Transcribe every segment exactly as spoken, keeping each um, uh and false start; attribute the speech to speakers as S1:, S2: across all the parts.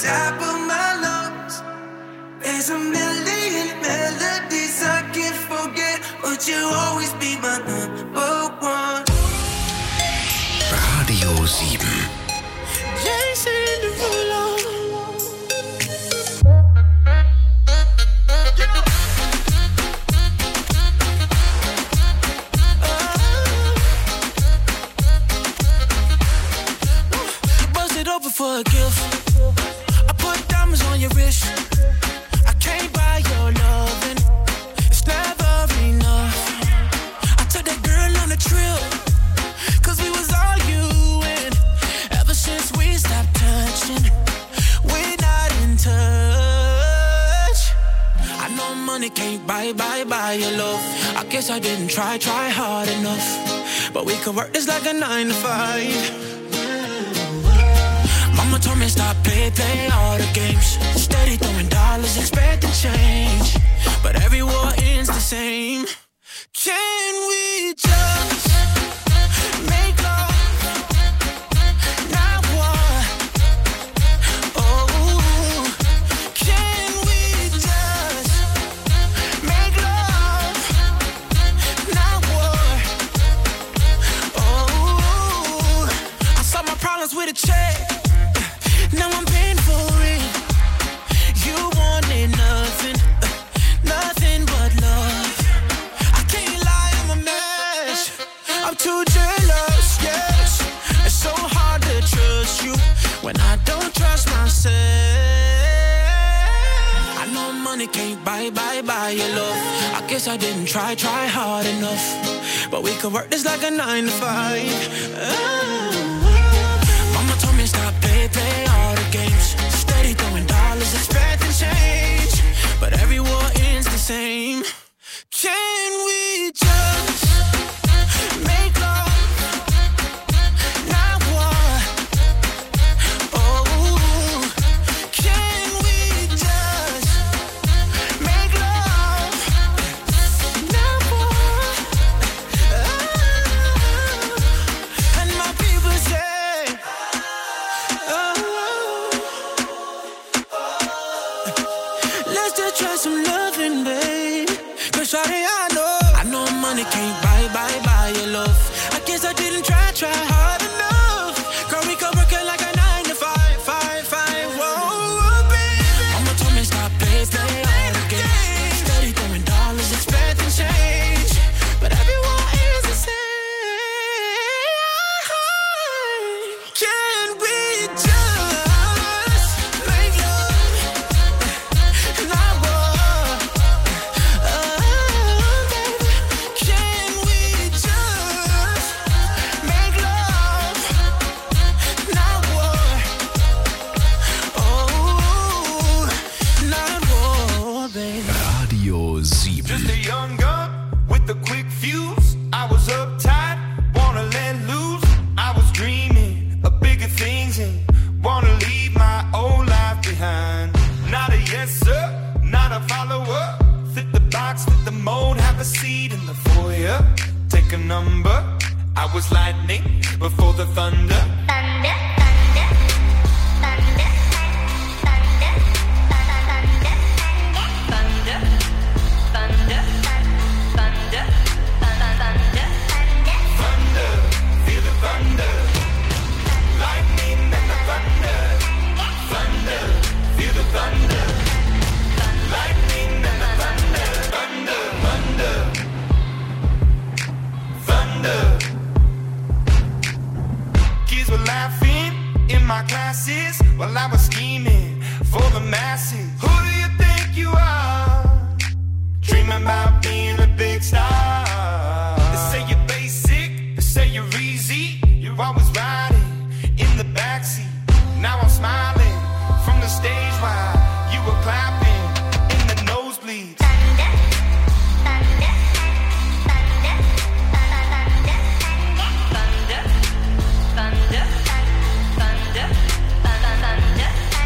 S1: top of my lungs. There's a million melodies I can't forget, but you'll always be my number one.
S2: Radio sieben.
S1: Jason Derulo.
S3: Over for a gift. I put diamonds on your wrist. I can't buy your loving. It's never enough. I took that girl on a trip, cause we was arguing. Ever since we stopped touching, we're not in touch. I know money can't buy, buy, buy your love. I guess I didn't try, try hard enough. But we could work this like a nine to five. Mama told me stop, play, play all the games. Steady throwing dollars, expecting change. But every war ends the same. Can we just make love, not war? Oh, can we just make love, not war? Oh, I saw my problems with a check. Now I'm paying for it. You wanted nothing, uh, nothing but love. I can't lie, I'm a mess. I'm too jealous, yes. It's so hard to trust you when I don't trust myself. I know money can't buy, buy, buy your love. I guess I didn't try, try hard enough. But we could work this like a nine to five. Oh. Mama told me stop, play, play all the games. Steady throwing dollars, expecting change. But every war ends the same. Can we just make love, not war? Oh, can we just make love, not war? Oh, and my people say, let's just try some loving, babe. Cause shawty, I know, I know money can't buy, buy, buy your love. I guess I didn't try, try hard enough. Girl, we could work it like a nine to five, five, five, whoa, baby. Mama told me stop, play, play all the games. Steady throwing dollars, expecting change. But everyone is the same. Can we just make love, not war? Oh, baby, can we just make love, not war? Oh, not war, baby.
S2: Radio sieben.
S4: Just a young gun with a quick fuse. I was uptight, wanna let loose. I was dreaming of bigger things and wanna leave my old life behind. Not a yes sir, not a follower. Fit the box, fit the mold, have a seat in the foyer. Take a number. I was lightning before the thunder.
S5: Thunder, thunder, thunder, thunder, thunder, thunder, thunder, thunder,
S4: Thunder, feel the thunder. Lightning and the thunder. Thunder, feel the thunder. Lightning and the thunder. Thunder, thunder. Thunder. Kids were laughing in my classes while I was scheming for the masses. Who do you think you are? Dreaming about being a big star. They say you're basic, they say you're easy. You're always riding in the backseat. Now I'm smiling from the stage while you were clapping in the nosebleeds.
S5: thunder, thunder, thunder, thunder, thunder, thunder, thunder, thunder, thunder,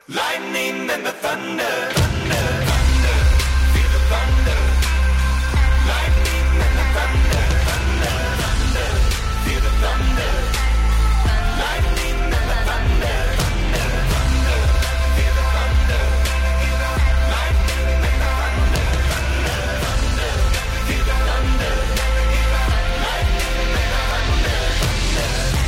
S4: Lightning and the thunder, thunder, thunder, feel the thunder. Lightning and the thunder, thunder, thunder, feel the thunder. Lightning and the thunder, thunder, thunder, feel the thunder. Lightning and the thunder, thunder, thunder, feel the thunder. Lightning and the thunder, thunder.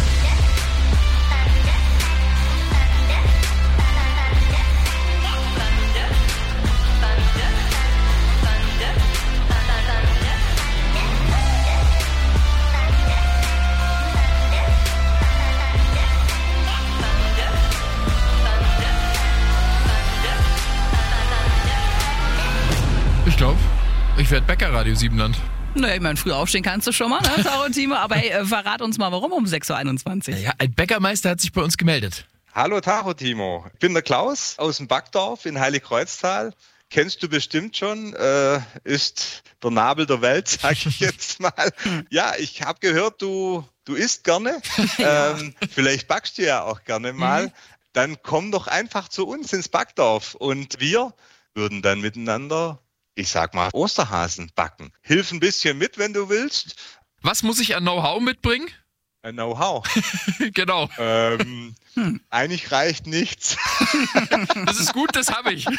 S2: Ich glaube, ich werde Bäcker, Radio Siebenland.
S6: Naja, ich meine, früh aufstehen kannst du schon mal, ne, Taro Timo? Aber hey, äh, verrat uns mal, warum um sechs Uhr einundzwanzig?
S2: Ja, ein Bäckermeister hat sich bei uns gemeldet.
S7: Hallo Tacho Timo, ich bin der Klaus aus dem Backdorf in Heiligkreuztal. Kennst du bestimmt schon, äh, ist der Nabel der Welt, sag ich jetzt mal. Ja, ich habe gehört, du, du isst gerne, ähm, vielleicht backst du ja auch gerne mal. Mhm. Dann komm doch einfach zu uns ins Backdorf und wir würden dann miteinander, ich sag mal, Osterhasen backen. Hilf ein bisschen mit, wenn du willst.
S2: Was muss ich an Know-how mitbringen?
S7: Ein Know-how.
S2: Genau.
S7: Ähm, hm. Eigentlich reicht nichts.
S2: Das ist gut, das habe ich.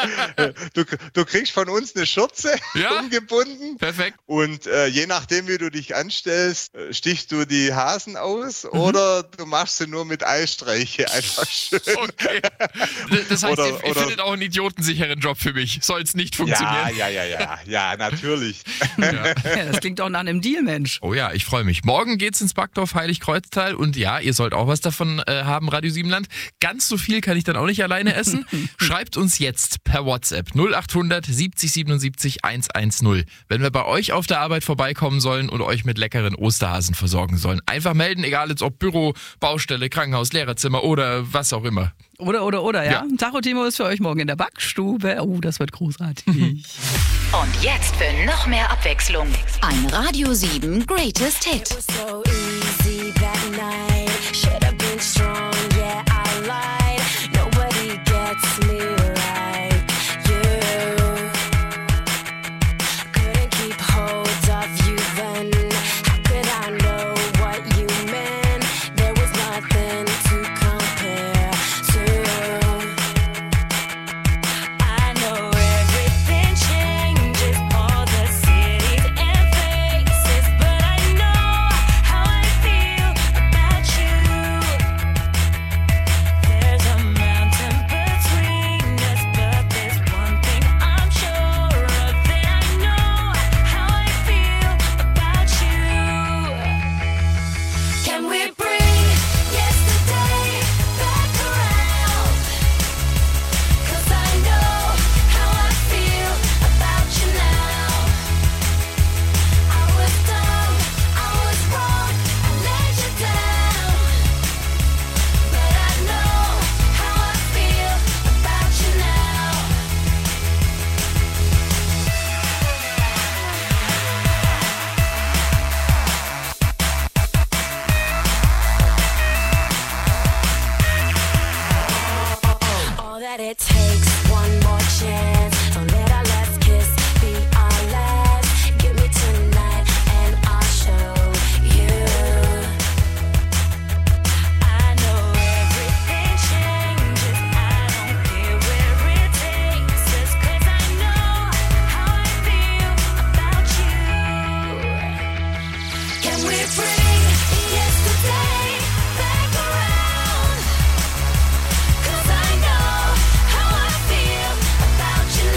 S7: Du, du kriegst von uns eine Schürze
S2: ja?
S7: umgebunden.
S2: Perfekt.
S7: Und äh, je nachdem, wie du dich anstellst, stichst du die Hasen aus mhm. oder du machst sie nur mit Eisstreiche. Einfach schön.
S2: Okay. Das heißt,
S7: oder,
S2: ihr, ihr
S7: oder,
S2: findet auch einen idiotensicheren Job für mich. Soll es nicht funktionieren?
S7: Ja, ja, ja, ja. Ja, natürlich.
S6: Ja. Ja, das klingt auch nach einem Deal, Mensch.
S2: Oh ja, ich freue mich. Morgen geht's ins Backdorf Heiligkreuztal und ja, ihr sollt auch was davon äh, haben, Radio Siebenland. Ganz so viel kann ich dann auch nicht alleine essen. Schreibt uns jetzt per WhatsApp null acht hundert siebzig siebenundsiebzig hundertzehn. Wenn wir bei euch auf der Arbeit vorbeikommen sollen und euch mit leckeren Osterhasen versorgen sollen. Einfach melden, egal jetzt ob Büro, Baustelle, Krankenhaus, Lehrerzimmer oder was auch immer.
S6: Oder, oder, oder, ja.
S2: Ja.
S6: Tacho Timo ist für euch morgen in der Backstube. Oh, das wird großartig.
S8: Und jetzt für noch mehr Abwechslung. Ein Radio sieben Greatest Hit.
S9: So easy that night. Should have been strong, yeah, I lied. Nobody gets me right. You couldn't keep hold of you then. How could I know what you meant? There was nothing to compare to. I know everything changes, all the cities and faces, but I know how I feel about you. There's a mountain between us, but there's one thing I'm sure of, that I know how I feel about you. Can we bring yesterday back around? 'Cause I know how I feel about you now. I was dumb, I was wrong, I let you down. But I know how I feel about you now. All that it takes, one more chance. Don't let our last kiss be our last. Give me tonight and I'll show you. I know everything changes. I don't care where it takes us, 'cause I know how I feel about you. Can we bring yesterday back around? 'Cause I know how I feel about you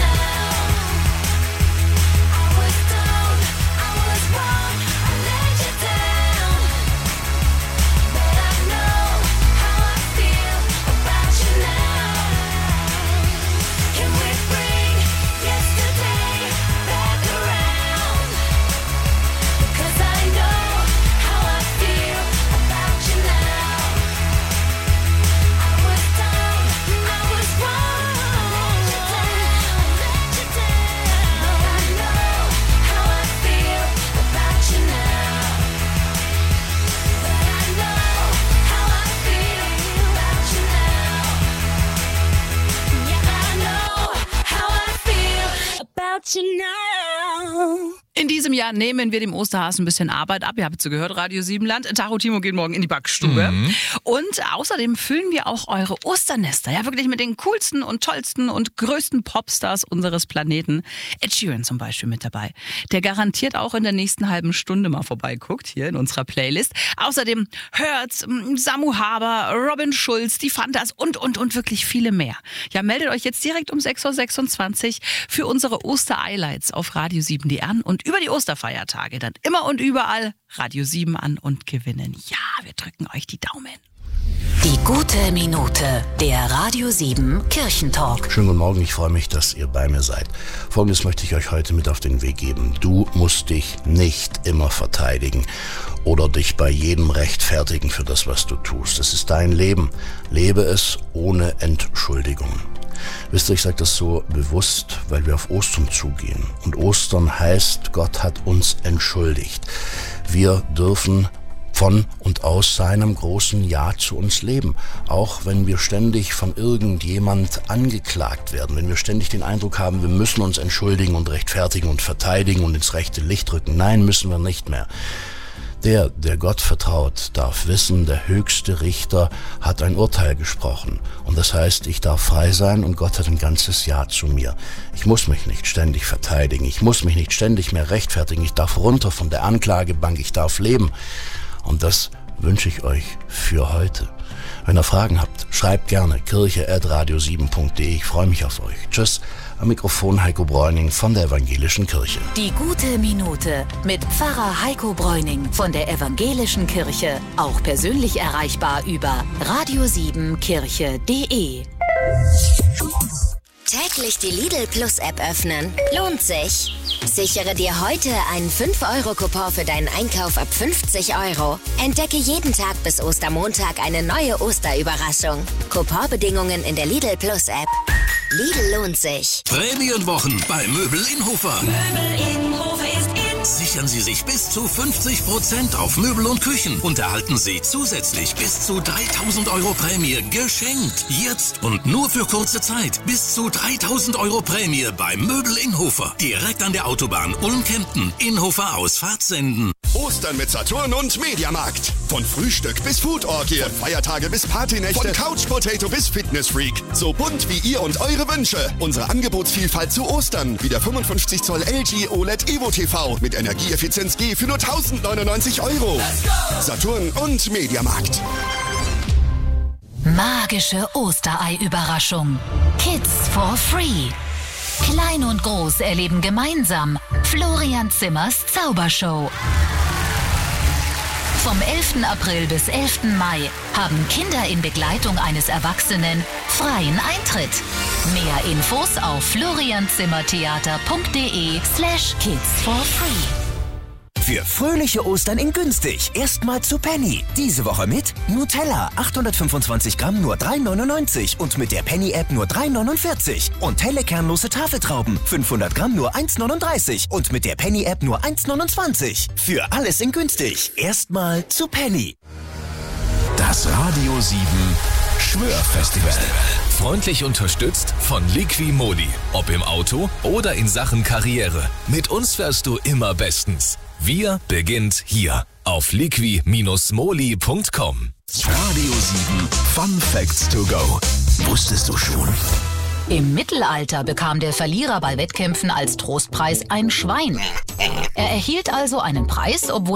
S9: you know.
S6: In diesem Jahr nehmen wir dem Osterhasen ein bisschen Arbeit ab. Ihr habt es gehört, Radio Siebenland. Tacho Timo geht morgen in die Backstube.
S2: Mhm.
S6: Und außerdem füllen wir auch eure Osternester. Ja, wirklich mit den coolsten und tollsten und größten Popstars unseres Planeten. Ed Sheeran zum Beispiel mit dabei. Der garantiert auch in der nächsten halben Stunde mal vorbeiguckt hier in unserer Playlist. Außerdem Hurts, Samu Haber, Robin Schulz, die Fantas und, und, und wirklich viele mehr. Ja, meldet euch jetzt direkt um sechs Uhr sechsundzwanzig für unsere Oster-Highlights auf Radio sieben D an und über die Osterfeiertage dann immer und überall Radio sieben an und gewinnen. Ja, wir drücken euch die Daumen.
S8: Die gute Minute, der Radio sieben Kirchentalk.
S10: Schönen guten Morgen, ich freue mich, dass ihr bei mir seid. Folgendes möchte ich euch heute mit auf den Weg geben. Du musst dich nicht immer verteidigen oder dich bei jedem rechtfertigen für das, was du tust. Es ist dein Leben. Lebe es ohne Entschuldigungen. Wisst ihr, ich sage das so bewusst, weil wir auf Ostern zugehen. Und Ostern heißt, Gott hat uns entschuldigt. Wir dürfen von und aus seinem großen Ja zu uns leben. Auch wenn wir ständig von irgendjemand angeklagt werden, wenn wir ständig den Eindruck haben, wir müssen uns entschuldigen und rechtfertigen und verteidigen und ins rechte Licht rücken. Nein, müssen wir nicht mehr. Der, der Gott vertraut, darf wissen, der höchste Richter hat ein Urteil gesprochen. Und das heißt, ich darf frei sein und Gott hat ein ganzes Ja zu mir. Ich muss mich nicht ständig verteidigen, ich muss mich nicht ständig mehr rechtfertigen, ich darf runter von der Anklagebank, ich darf leben. Und das wünsche ich euch für heute. Wenn ihr Fragen habt, schreibt gerne kirche at radio sieben punkt de. Ich freue mich auf euch. Tschüss, am Mikrofon Heiko Bräuning von der Evangelischen Kirche.
S8: Die gute Minute mit Pfarrer Heiko Bräuning von der Evangelischen Kirche. Auch persönlich erreichbar über radio sieben kirche punkt de.
S5: Täglich die Lidl Plus App öffnen. Lohnt sich. Sichere dir heute einen fünf Euro Coupon für deinen Einkauf ab fünfzig Euro. Entdecke jeden Tag bis Ostermontag eine neue Osterüberraschung. Couponbedingungen in der Lidl Plus App. Lidl lohnt sich.
S11: Prämienwochen bei Möbel Inhofer.
S9: Möbel Inhofer ist in.
S11: Sichern Sie sich bis zu fünfzig Prozent auf Möbel und Küchen und erhalten Sie zusätzlich bis zu dreitausend Euro Prämie geschenkt. Jetzt und nur für kurze Zeit. Bis zu dreitausend Euro Prämie bei Möbel Inhofer. Direkt an der Autobahn Ulm-Kempten. Inhofer Ausfahrt senden.
S12: Ostern mit Saturn und Mediamarkt. Von Frühstück bis Foodorgie, von Feiertage bis Partynächte, von Couch Potato bis Fitnessfreak. So bunt wie ihr und eure Wünsche. Unsere Angebotsvielfalt zu Ostern. Wie der fünfundfünfzig Zoll L G O L E D Evo T V mit Energieeffizienz G für nur tausendneunundneunzig Euro. Saturn und Mediamarkt.
S8: Magische Osterei-Überraschung. Kids for free. Klein und Groß erleben gemeinsam Florian Zimmers Zaubershow. Vom elften April bis elften Mai haben Kinder in Begleitung eines Erwachsenen freien Eintritt. Mehr Infos auf florianzimmertheater punkt de slash kids for free.
S13: Für fröhliche Ostern in günstig. Erstmal zu Penny. Diese Woche mit Nutella. achthundertfünfundzwanzig Gramm nur drei neunundneunzig und mit der Penny-App nur drei neunundvierzig. Und helle kernlose Tafeltrauben. fünfhundert Gramm nur eins neununddreißig und mit der Penny-App nur eins neunundzwanzig. Für alles in günstig. Erstmal zu Penny.
S14: Das Radio sieben Schwörfestival. Freundlich unterstützt von Liqui-Moly. Ob im Auto oder in Sachen Karriere. Mit uns fährst du immer bestens. Wir beginnt hier auf liqui Bindestrich moly punkt com. Radio sieben Fun Facts to go. Wusstest du schon?
S8: Im Mittelalter bekam der Verlierer bei Wettkämpfen als Trostpreis ein Schwein. Er erhielt also einen Preis, obwohl